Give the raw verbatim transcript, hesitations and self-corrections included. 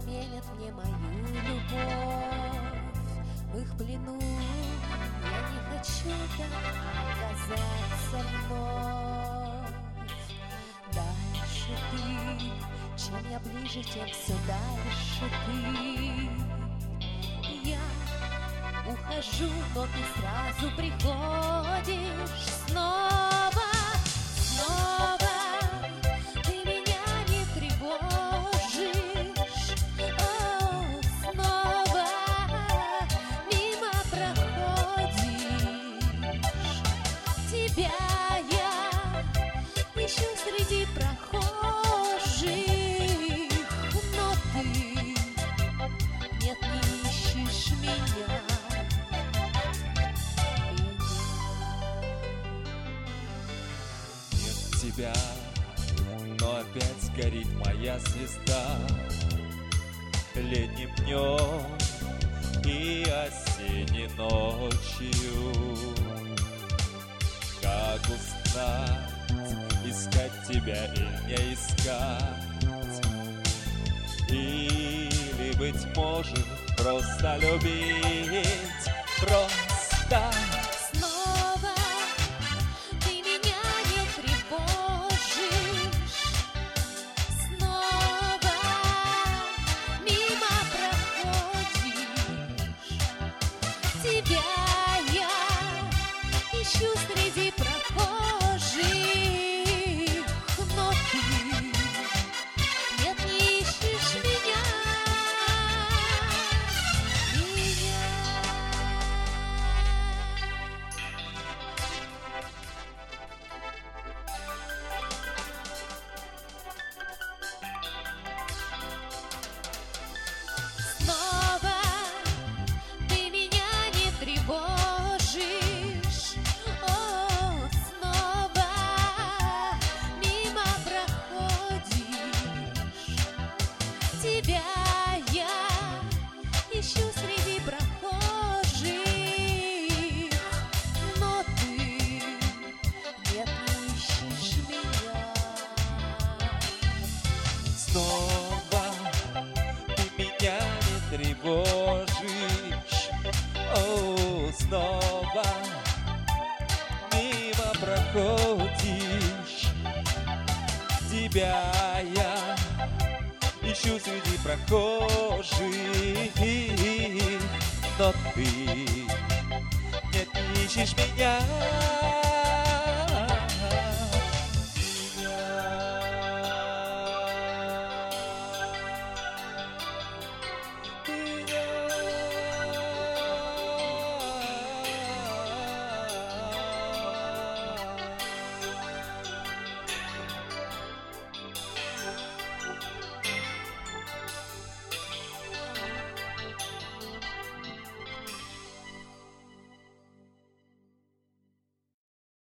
заменят мне мою любовь. В их плену я не хочу так оказаться вновь. Дальше ты, чем я ближе, тем все дальше ты. Я ухожу, но ты сразу приходишь снова, снова. Ты меня не тревожишь, о, снова мимо проходишь. Тебя я ищу среди прохожих, но ты нет, не ищешь меня. Нет тебя, но опять горит моя звезда летним днем и осенней ночью. Как узнать, искать тебя или не искать? Или, быть может, просто любить, просто. Снова ты меня не тревожишь, снова мимо проходишь. Тебя я ищу среди прохожих, но ты нет, не ищешь меня. Снова ты меня не тревожишь, о, снова мимо проходишь. Тебя я ищу среди прохожих, но ты нет, не ищешь меня. Снова ты меня не тревожишь, о, снова мимо проходишь. Тебя я ищу среди прохожих, но ты нет, не ищешь меня.